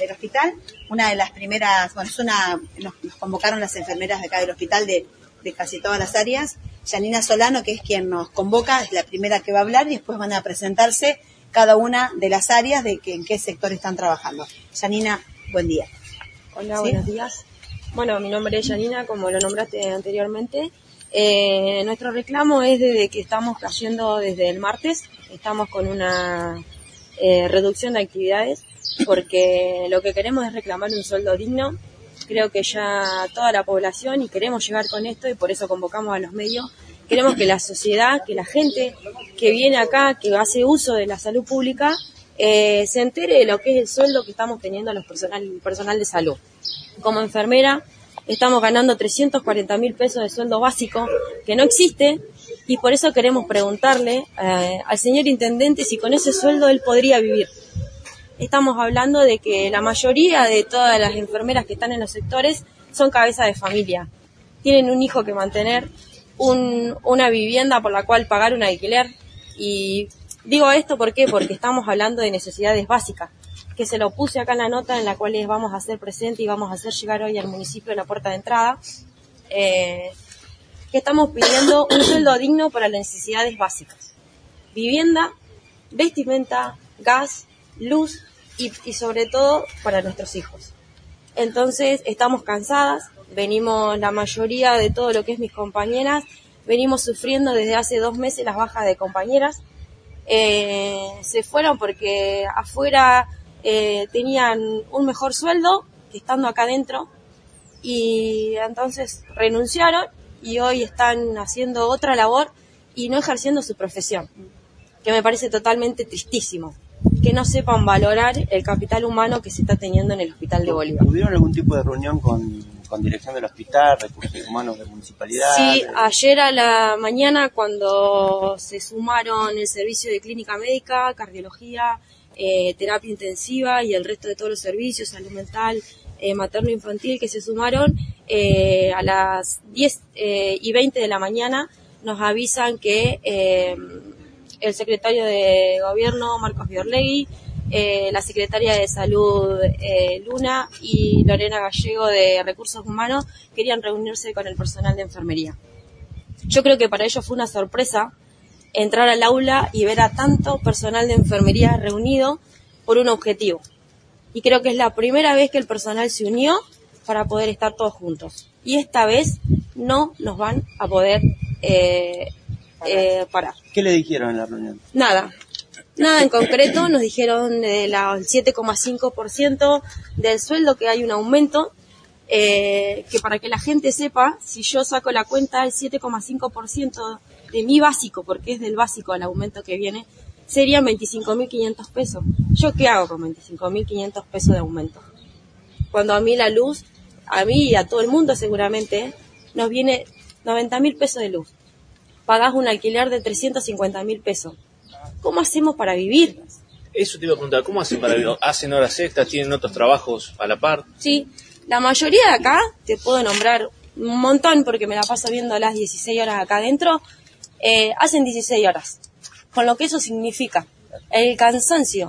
del hospital. Una de las primeras, bueno, nos convocaron las enfermeras de acá del hospital de casi todas las áreas. Yanina Solano, que es quien nos convoca, es la primera que va a hablar, y después van a presentarse cada una de las áreas de en qué sector están trabajando. Yanina, buen día. Hola, ¿Sí? Buenos días. Bueno, mi nombre es Yanina, como lo nombraste anteriormente. Nuestro reclamo es desde que estamos cayendo desde el martes. Estamos con una reducción de actividades porque lo que queremos es reclamar un sueldo digno. Creo que ya toda la población, y queremos llegar con esto, y por eso convocamos a los medios, queremos que la sociedad, que la gente que viene acá, que hace uso de la salud pública, se entere de lo que es el sueldo que estamos teniendo los personal de salud. Como enfermera estamos ganando 340.000 pesos de sueldo básico, que no existe, y por eso queremos preguntarle al señor intendente si con ese sueldo él podría vivir. Estamos hablando de que la mayoría de todas las enfermeras que están en los sectores son cabeza de familia. Tienen un hijo que mantener, una vivienda por la cual pagar un alquiler. Y digo esto ¿por qué? Porque estamos hablando de necesidades básicas, que se lo puse acá en la nota en la cual les vamos a hacer presente y vamos a hacer llegar hoy al municipio de la puerta de entrada, que estamos pidiendo un sueldo digno para las necesidades básicas. Vivienda, vestimenta, gas, luz y sobre todo para nuestros hijos. Entonces estamos cansadas, venimos la mayoría de todo lo que es mis compañeras, venimos sufriendo desde hace 2 meses las bajas de compañeras. Se fueron porque afuera tenían un mejor sueldo que estando acá adentro, y entonces renunciaron y hoy están haciendo otra labor y no ejerciendo su profesión, que me parece totalmente tristísimo, que no sepan valorar el capital humano que se está teniendo en el hospital de Bolívar. ¿Tuvieron algún tipo de reunión con dirección del hospital, recursos humanos de municipalidad? Sí, ayer a la mañana, cuando se sumaron el servicio de clínica médica, cardiología, terapia intensiva y el resto de todos los servicios, salud mental, materno-infantil, que se sumaron, a las 10:20 de la mañana nos avisan que el secretario de Gobierno, Marcos Biorlegui, la secretaria de Salud, Luna, y Lorena Gallego de Recursos Humanos querían reunirse con el personal de enfermería. Yo creo que para ellos fue una sorpresa entrar al aula y ver a tanto personal de enfermería reunido por un objetivo. Y creo que es la primera vez que el personal se unió para poder estar todos juntos. Y esta vez no nos van a poder parar. ¿Qué le dijeron en la reunión? Nada en concreto. Nos dijeron del 7,5% del sueldo que hay un aumento, que para que la gente sepa, si yo saco la cuenta, el 7,5% de mi básico, porque es del básico el aumento que viene, serían 25.500 pesos. ¿Yo qué hago con 25.500 pesos de aumento? Cuando a mí la luz, a mí y a todo el mundo seguramente, nos viene 90.000 pesos de luz. Pagás un alquiler de 350.000 pesos. ¿Cómo hacemos para vivir? Eso te iba a preguntar, ¿cómo hacen para vivir? ¿Hacen horas extras? ¿Tienen otros trabajos a la par? Sí, la mayoría de acá, te puedo nombrar un montón porque me la paso viendo las 16 horas acá adentro, hacen 16 horas. Con lo que eso significa el cansancio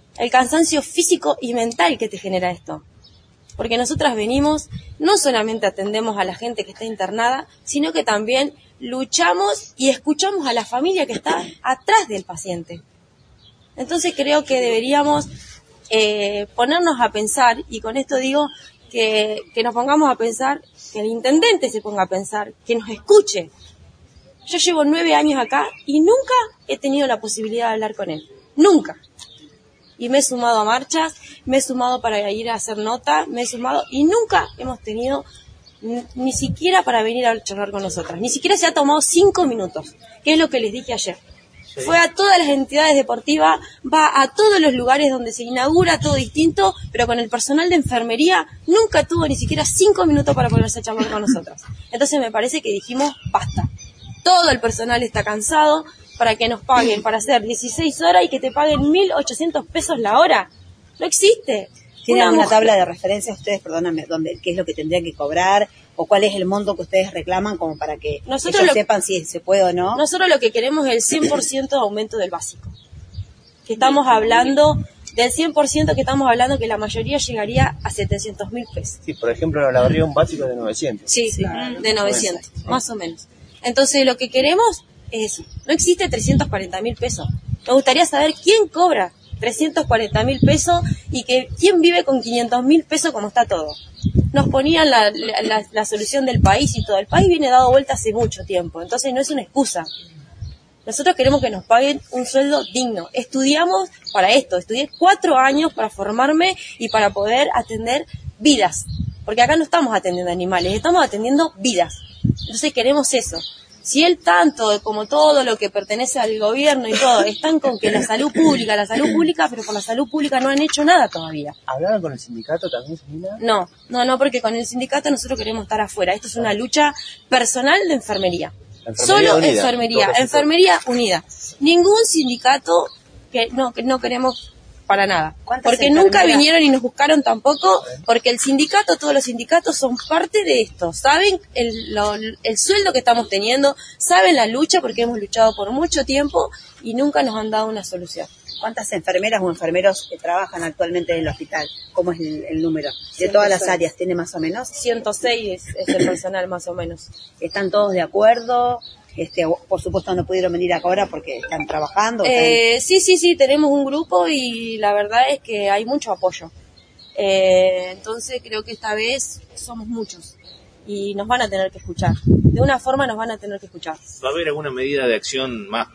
físico y mental que te genera esto. Porque nosotras venimos, no solamente atendemos a la gente que está internada, sino que también luchamos y escuchamos a la familia que está atrás del paciente. Entonces creo que deberíamos ponernos a pensar, y con esto digo que nos pongamos a pensar, que el intendente se ponga a pensar, que nos escuche. Yo llevo 9 años acá y nunca he tenido la posibilidad de hablar con él. Nunca. Y me he sumado a marchas, me he sumado para ir a hacer nota, me he sumado y nunca hemos tenido ni siquiera para venir a charlar con nosotras. Ni siquiera se ha tomado 5 minutos, que es lo que les dije ayer. Sí. Fue a todas las entidades deportivas, va a todos los lugares donde se inaugura todo distinto, pero con el personal de enfermería nunca tuvo ni siquiera 5 minutos para ponerse a charlar con nosotras. Entonces me parece que dijimos, basta. Todo el personal está cansado para que nos paguen para hacer 16 horas y que te paguen 1.800 pesos la hora. No existe. ¿Tienen alguna tabla de referencia ustedes, perdóname, qué es lo que tendrían que cobrar o cuál es el monto que ustedes reclaman como para que ellos sepan si se puede o no? Nosotros lo que queremos es el 100% de aumento del básico. Que estamos hablando Del 100% que estamos hablando, que la mayoría llegaría a 700.000 pesos. Sí, por ejemplo, la barriga un básico de 900. Sí, de 900, más o menos. Entonces, lo que queremos es eso. No existe 340.000 pesos. Me gustaría saber quién cobra 340.000 pesos y que quién vive con 500.000 pesos como está todo. Nos ponían la solución del país y todo. El país viene dado vuelta hace mucho tiempo, entonces no es una excusa. Nosotros queremos que nos paguen un sueldo digno. Estudiamos para esto, estudié 4 años para formarme y para poder atender vidas. Porque acá no estamos atendiendo animales, estamos atendiendo vidas. Entonces queremos eso. Si él tanto, como todo lo que pertenece al gobierno y todo, están con que la salud pública, pero por la salud pública no han hecho nada todavía. ¿Hablaron con el sindicato también, Janina? No, porque con el sindicato nosotros queremos estar afuera. Esto es una lucha personal de enfermería. Solo unida, enfermería unida. Ningún sindicato que no queremos para nada. Porque nunca vinieron y nos buscaron tampoco, porque el sindicato, todos los sindicatos son parte de esto. Saben el sueldo que estamos teniendo, saben la lucha, porque hemos luchado por mucho tiempo y nunca nos han dado una solución. ¿Cuántas enfermeras o enfermeros que trabajan actualmente en el hospital? ¿Cómo es el número? De todas las áreas, ¿tiene más o menos? 106 es el personal más o menos. ¿Están todos de acuerdo? Por supuesto no pudieron venir ahora porque están trabajando. Sí, tenemos un grupo y la verdad es que hay mucho apoyo. Entonces creo que esta vez somos muchos y nos van a tener que escuchar. De una forma nos van a tener que escuchar. ¿Va a haber alguna medida de acción más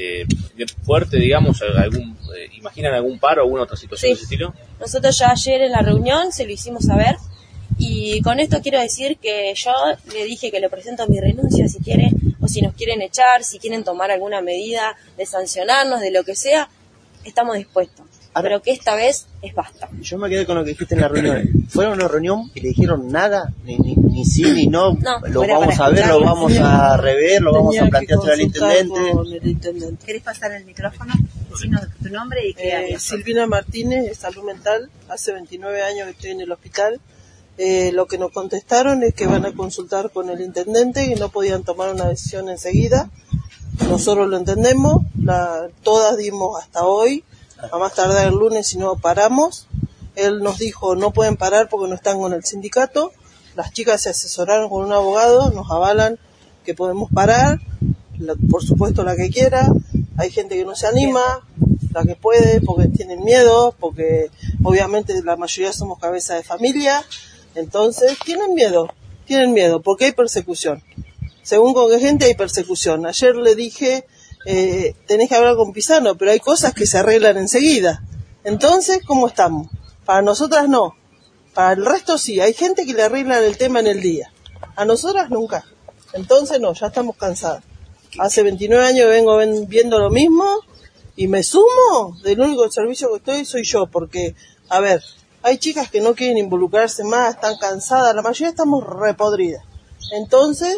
fuerte, digamos? ¿Imaginan algún paro o alguna otra situación de ese estilo? Nosotros ya ayer en la reunión se lo hicimos saber y con esto quiero decir que yo le dije que le presento mi renuncia si quiere, o si nos quieren echar, si quieren tomar alguna medida de sancionarnos, de lo que sea, estamos dispuestos. Pero que esta vez es basta. Yo me quedé con lo que dijiste en la reunión. ¿Fueron a una reunión y le dijeron nada? Ni sí, ni no. Lo vamos a ver, lo vamos a rever, lo vamos a plantear al intendente. ¿Querés pasar el micrófono? Decinos tu nombre y qué área. Silvina Martínez, de Salud Mental. Hace 29 años que estoy en el hospital. Lo que nos contestaron es que van a consultar con el intendente, que no podían tomar una decisión enseguida. Nosotros lo entendemos, todas dimos hasta hoy, a más tardar el lunes si no paramos. Él nos dijo no pueden parar porque no están con el sindicato. Las chicas se asesoraron con un abogado, nos avalan que podemos parar, por supuesto la que quiera. Hay gente que no se anima, la que puede porque tienen miedo, porque obviamente la mayoría somos cabeza de familia. Entonces, tienen miedo, porque hay persecución. Según con qué gente hay persecución. Ayer le dije, tenés que hablar con Pisano, pero hay cosas que se arreglan enseguida. Entonces, ¿cómo estamos? Para nosotras no. Para el resto sí, hay gente que le arreglan el tema en el día. A nosotras nunca. Entonces no, ya estamos cansadas. Hace 29 años vengo viendo lo mismo y me sumo. Del único servicio que estoy soy yo, porque, a ver, hay chicas que no quieren involucrarse más, están cansadas, la mayoría estamos repodridas. Entonces,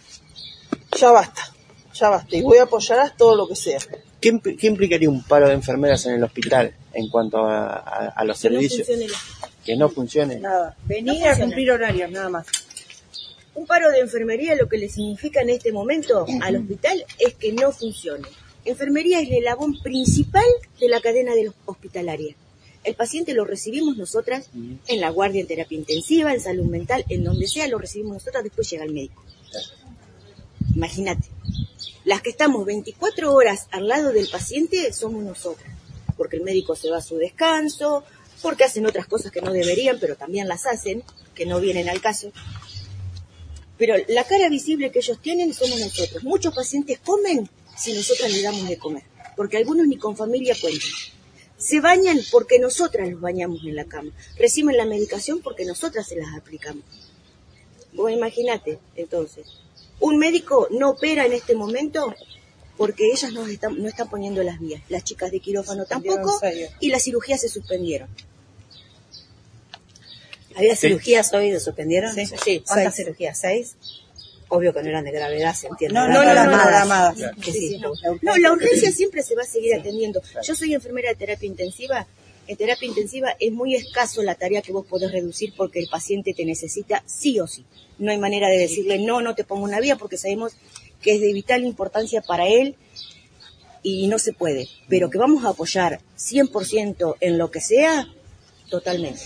ya basta. Y voy a apoyar a todo lo que sea. ¿Qué implicaría un paro de enfermeras en el hospital en cuanto a los servicios? Que no funcione. Nada, venir a cumplir horarios, nada más. Un paro de enfermería lo que le significa en este momento al hospital es que no funcione. Enfermería es el eslabón principal de la cadena de hospitalaria. El paciente lo recibimos nosotras en la guardia, en terapia intensiva, en salud mental, en donde sea lo recibimos nosotras, después llega el médico. Imagínate, las que estamos 24 horas al lado del paciente somos nosotras, porque el médico se va a su descanso, porque hacen otras cosas que no deberían, pero también las hacen, que no vienen al caso. Pero la cara visible que ellos tienen somos nosotros. Muchos pacientes comen si nosotras les damos de comer, porque algunos ni con familia cuentan. Se bañan porque nosotras los bañamos en la cama. Reciben la medicación porque nosotras se las aplicamos. Vos imaginate, entonces. Un médico no opera en este momento porque ellas no están poniendo las vías. Las chicas de quirófano tampoco y las cirugías se suspendieron. ¿Había cirugías hoy que suspendieron? Sí. ¿Cuántas cirugías? ¿6? Obvio que no eran de gravedad, se entiende. No, la urgencia siempre se va a seguir atendiendo. Yo soy enfermera de terapia intensiva. En terapia intensiva es muy escaso la tarea que vos podés reducir porque el paciente te necesita sí o sí. No hay manera de decirle no te pongo una vía porque sabemos que es de vital importancia para él y no se puede, pero que vamos a apoyar 100% en lo que sea, totalmente.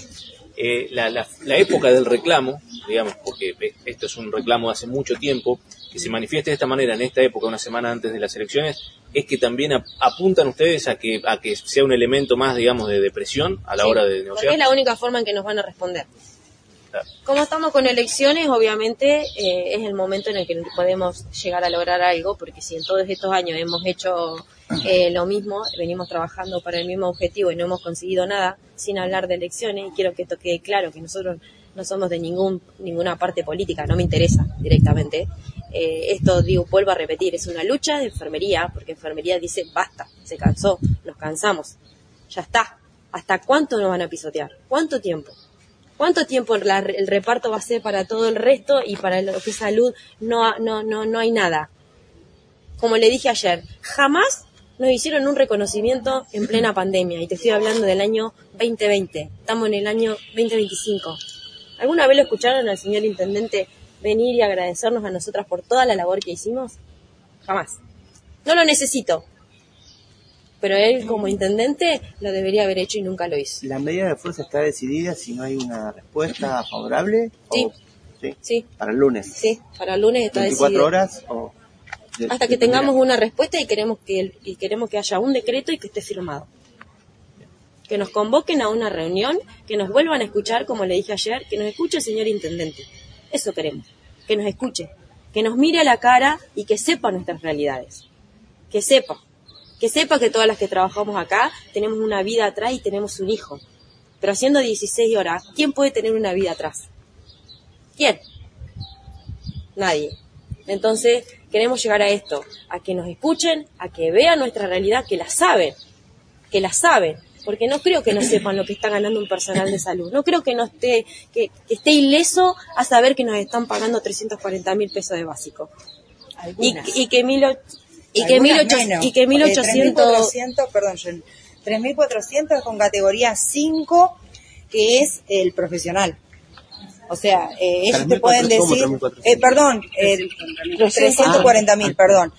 La época del reclamo, digamos, porque esto es un reclamo de hace mucho tiempo, que se manifieste de esta manera en esta época, una semana antes de las elecciones, es que también apuntan ustedes a que sea un elemento más, digamos, de presión a la hora de negociar. Porque es la única forma en que nos van a responder. Claro. Como estamos con elecciones, obviamente es el momento en el que podemos llegar a lograr algo, porque si en todos estos años hemos hecho lo mismo, venimos trabajando para el mismo objetivo y no hemos conseguido nada, sin hablar de elecciones, y quiero que esto quede claro, que nosotros no somos de ninguna parte política, no me interesa directamente. Esto, vuelvo a repetir, es una lucha de enfermería, porque enfermería dice basta, se cansó, nos cansamos, ya está. ¿Hasta cuánto nos van a pisotear? ¿Cuánto tiempo? ¿Cuánto tiempo el reparto va a ser para todo el resto y para lo que es salud? No hay nada. Como le dije ayer, jamás nos hicieron un reconocimiento en plena pandemia, y te estoy hablando del año 2020, estamos en el año 2025. ¿Alguna vez lo escucharon al señor intendente venir y agradecernos a nosotras por toda la labor que hicimos? Jamás. No lo necesito. Pero él, como intendente, lo debería haber hecho y nunca lo hizo. ¿La medida de fuerza está decidida si no hay una respuesta favorable? Sí. Sí. ¿Para el lunes? Sí, para el lunes está decidido. ¿24 horas? Hasta que tengamos una respuesta y queremos que haya un decreto y que esté firmado. Que nos convoquen a una reunión, que nos vuelvan a escuchar, como le dije ayer, que nos escuche el señor intendente. Eso queremos, que nos escuche, que nos mire a la cara y que sepa nuestras realidades. Que sepa que todas las que trabajamos acá tenemos una vida atrás y tenemos un hijo. Pero haciendo 16 horas, ¿quién puede tener una vida atrás? ¿Quién? Nadie. Entonces, queremos llegar a esto, a que nos escuchen, a que vean nuestra realidad, que la saben, porque no creo que no sepan lo que está ganando un personal de salud, no creo que no esté, que esté ileso a saber que nos están pagando 340.000 pesos de básico. Y que 1.800, perdón, 3.400 con categoría 5, que es el profesional. O sea, ellos te pueden decir, perdón, 340.000, perdón.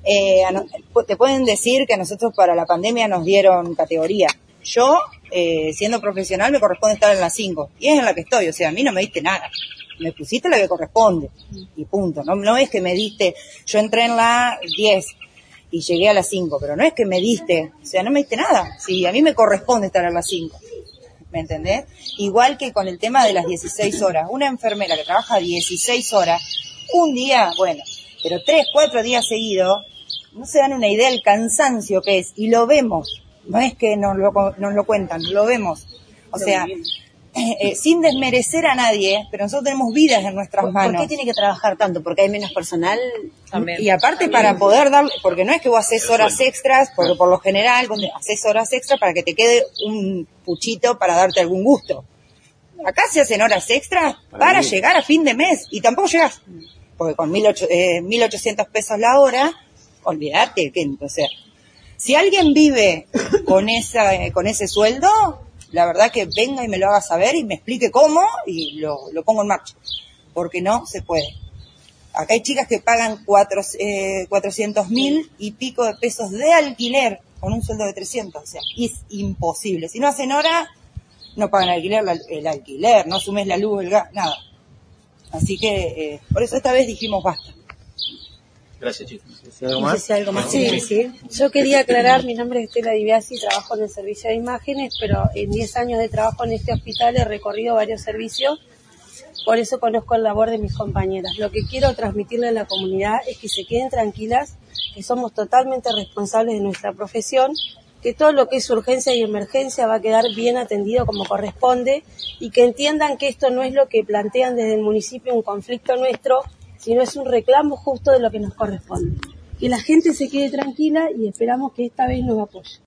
Te pueden decir que a nosotros para la pandemia nos dieron categoría. Yo, siendo profesional, me corresponde estar en la 5, y es en la que estoy. O sea, a mí no me diste nada, me pusiste la que corresponde, y punto. No es que me diste, yo entré en la 10 y llegué a la 5, pero no es que me diste, o sea, no me diste nada. Sí, a mí me corresponde estar en la 5. ¿Me entendés? Igual que con el tema de las 16 horas. Una enfermera que trabaja 16 horas, un día, bueno, pero 3, 4 días seguidos, no se dan una idea del cansancio que es, y lo vemos. No es que nos lo cuentan, lo vemos. O sea, sin desmerecer a nadie, pero nosotros tenemos vidas en nuestras manos. ¿Por qué tiene que trabajar tanto? ¿Porque hay menos personal? También. Y aparte para poder darle, porque no es que vos haces horas extras, porque por lo general vos haces horas extras para que te quede un puchito para darte algún gusto. Acá se hacen horas extras para llegar a fin de mes, y tampoco llegás. Porque con 1.800 pesos la hora, olvidate, o sea, si alguien vive con ese sueldo, la verdad que venga y me lo haga saber y me explique cómo, y lo pongo en marcha, porque no se puede. Acá hay chicas que pagan 400.000 y pico de pesos de alquiler con un sueldo de 300, o sea, es imposible. Si no hacen hora, no pagan el alquiler, no sumes la luz, el gas, nada. Así que, por eso esta vez dijimos basta. Gracias, chicos. ¿Algo más? Sí. Yo quería aclarar, mi nombre es Estela Di Biasi, trabajo en el servicio de imágenes, pero en 10 años de trabajo en este hospital he recorrido varios servicios, por eso conozco el labor de mis compañeras. Lo que quiero transmitirle a la comunidad es que se queden tranquilas, que somos totalmente responsables de nuestra profesión, que todo lo que es urgencia y emergencia va a quedar bien atendido como corresponde, y que entiendan que esto no es lo que plantean desde el municipio, un conflicto nuestro, sino es un reclamo justo de lo que nos corresponde. Que la gente se quede tranquila y esperamos que esta vez nos apoye.